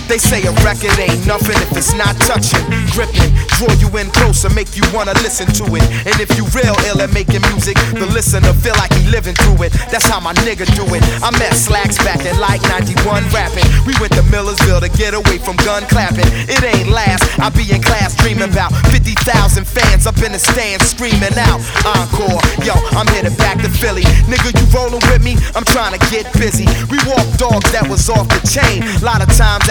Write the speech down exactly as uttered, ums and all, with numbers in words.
They say a record ain't nothing if it's not touching, gripping, draw you in closer, make you wanna listen to it. And if you real ill at making music, the listener feel like he living through it. That's how my nigga do it. I met Slacks back in like ninety-one rapping. We went to Millersville to get away from gun clapping. It ain't last, I be in class dreaming about fifty thousand fans up in the stands screaming out encore. Yo, I'm headed back to Philly. Nigga, you rolling with me? I'm trying to get busy. We walk dogs that was off the chain. A lot of times